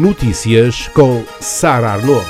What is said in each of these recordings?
Notícias com Sara Arnaud.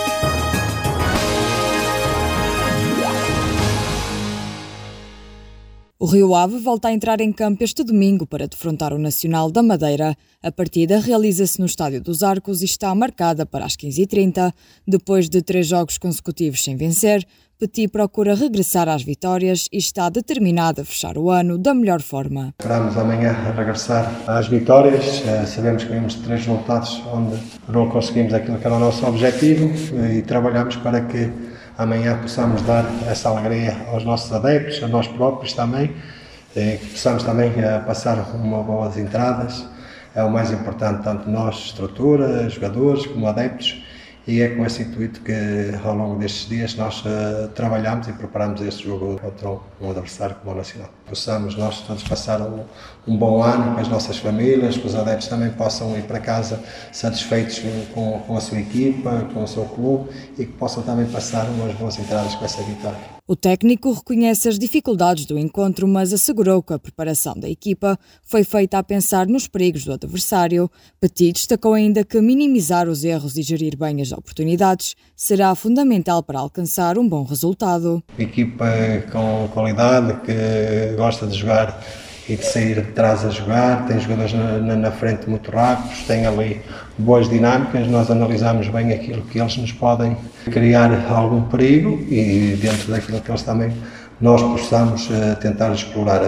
O Rio Ave volta a entrar em campo este domingo para defrontar o Nacional da Madeira. A partida realiza-se no Estádio dos Arcos e está marcada para as 15h30. Depois de 3 jogos consecutivos sem vencer, Petit procura regressar às vitórias e está determinado a fechar o ano da melhor forma. Esperamos amanhã regressar às vitórias. Sabemos que vimos 3 resultados onde não conseguimos aquilo que era o nosso objetivo e trabalhamos para que amanhã possamos dar essa alegria aos nossos adeptos, a nós próprios também, que possamos também passar uma boas entradas. É o mais importante, tanto nós, estrutura, jogadores, como adeptos, e é com esse intuito que ao longo destes dias nós trabalhamos e preparamos este jogo contra um adversário como o Nacional. Possamos nós todos passar um bom ano com as nossas famílias, que os adeptos também possam ir para casa satisfeitos com a sua equipa, com o seu clube e que possam também passar umas boas entradas com essa vitória. O técnico reconhece as dificuldades do encontro, mas assegurou que a preparação da equipa foi feita a pensar nos perigos do adversário. Petit destacou ainda que minimizar os erros e gerir bem as oportunidades será fundamental para alcançar um bom resultado. Equipa com qualidade, que gosta de jogar e de sair de trás a jogar, tem jogadores na frente muito rápidos, tem ali boas dinâmicas, nós analisamos bem aquilo que eles nos podem criar algum perigo e dentro daquilo que eles também nós possamos tentar explorar,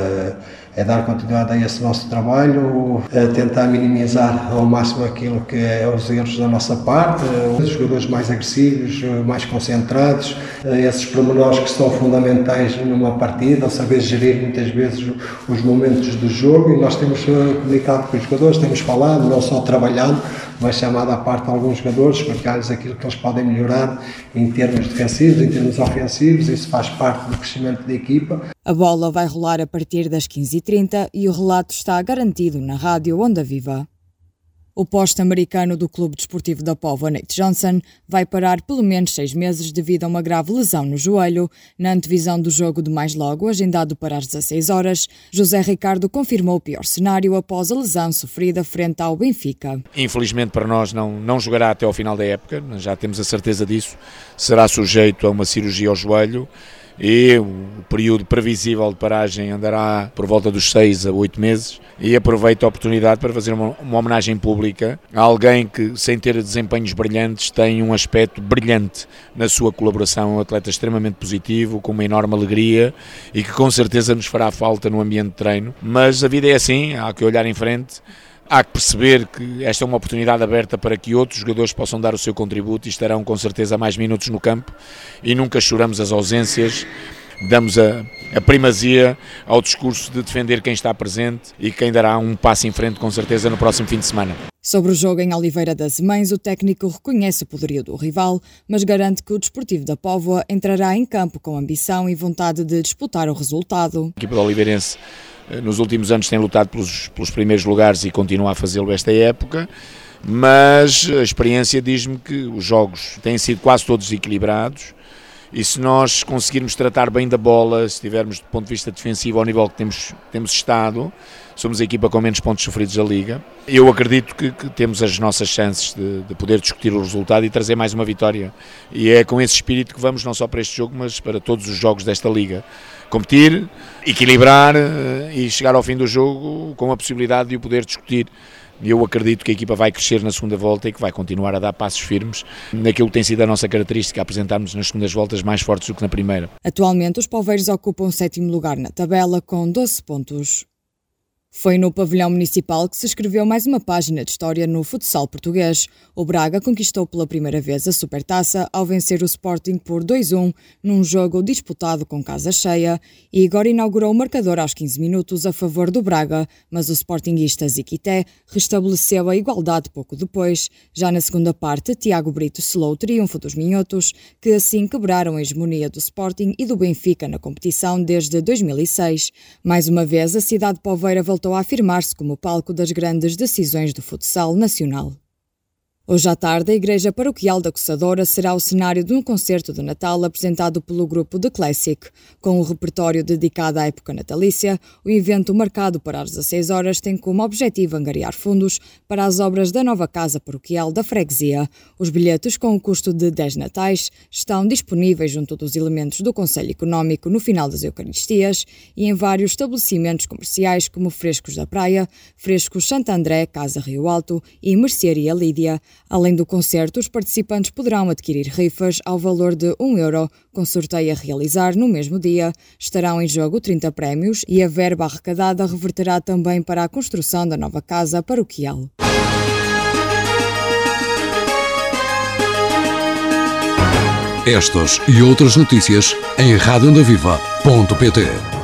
é dar continuidade a esse nosso trabalho, tentar minimizar ao máximo aquilo que é os erros da nossa parte, os jogadores mais agressivos, mais concentrados, esses pormenores que são fundamentais numa partida, saber gerir muitas vezes os momentos do jogo, e nós temos comunicado com os jogadores, temos falado, não só trabalhando, mas chamado à parte alguns jogadores, explicar-lhes aquilo que eles podem melhorar em termos defensivos, em termos ofensivos, isso faz parte do crescimento da equipa. A bola vai rolar a partir das 15h30 e o relato está garantido na rádio Onda Viva. O poste americano do Clube Desportivo da Póvoa, Nate Johnson, vai parar pelo menos 6 meses devido a uma grave lesão no joelho. Na antevisão do jogo de mais logo, agendado para as 16 horas, José Ricardo confirmou o pior cenário após a lesão sofrida frente ao Benfica. Infelizmente para nós não jogará até ao final da época, já temos a certeza disso. Será sujeito a uma cirurgia ao joelho e o período previsível de paragem andará por volta dos 6 a 8 meses, e aproveito a oportunidade para fazer uma homenagem pública a alguém que, sem ter desempenhos brilhantes, tem um aspecto brilhante na sua colaboração, um atleta extremamente positivo, com uma enorme alegria e que com certeza nos fará falta no ambiente de treino, mas a vida é assim, há que olhar em frente. Há que perceber que esta é uma oportunidade aberta para que outros jogadores possam dar o seu contributo e estarão com certeza mais minutos no campo, e nunca choramos as ausências, damos a primazia ao discurso de defender quem está presente e quem dará um passo em frente com certeza no próximo fim de semana. Sobre o jogo em Oliveira das Mães, o técnico reconhece o poderio do rival, mas garante que o Desportivo da Póvoa entrará em campo com ambição e vontade de disputar o resultado. A equipa do Oliveirense nos últimos anos tem lutado pelos primeiros lugares e continua a fazê-lo esta época, mas a experiência diz-me que os jogos têm sido quase todos equilibrados, e se nós conseguirmos tratar bem da bola, se estivermos do ponto de vista defensivo ao nível que temos estado, somos a equipa com menos pontos sofridos da Liga. Eu acredito que temos as nossas chances de poder discutir o resultado e trazer mais uma vitória, e é com esse espírito que vamos não só para este jogo, mas para todos os jogos desta Liga. Competir, equilibrar e chegar ao fim do jogo com a possibilidade de o poder discutir. Eu acredito que a equipa vai crescer na segunda volta e que vai continuar a dar passos firmes naquilo que tem sido a nossa característica, apresentarmos nas segundas voltas mais fortes do que na primeira. Atualmente os poveiros ocupam o 7º lugar na tabela com 12 pontos. Foi no pavilhão municipal que se escreveu mais uma página de história no futsal português. O Braga conquistou pela primeira vez a Supertaça ao vencer o Sporting por 2-1 num jogo disputado com casa cheia, e agora inaugurou o marcador aos 15 minutos a favor do Braga, mas o sportinguista Ziquité restabeleceu a igualdade pouco depois. Já na segunda parte, Tiago Brito selou o triunfo dos minhotos, que assim quebraram a hegemonia do Sporting e do Benfica na competição desde 2006. Mais uma vez, a cidade poveira voltou a afirmar-se como palco das grandes decisões do futsal nacional. Hoje à tarde, a Igreja Paroquial da Coçadora será o cenário de um concerto de Natal apresentado pelo grupo The Classic. Com um repertório dedicado à época natalícia, o evento marcado para as 16 horas tem como objetivo angariar fundos para as obras da nova Casa Paroquial da Freguesia. Os bilhetes, com o custo de 10 natais, estão disponíveis junto dos elementos do Conselho Económico no final das Eucaristias e em vários estabelecimentos comerciais como Frescos da Praia, Frescos Santo André, Casa Rio Alto e Mercearia Lídia. Além do concerto, os participantes poderão adquirir rifas ao valor de €1, com sorteio a realizar no mesmo dia. Estarão em jogo 30 prémios e a verba arrecadada reverterá também para a construção da nova casa paroquial. Estas e outras notícias em radioondaviva.pt.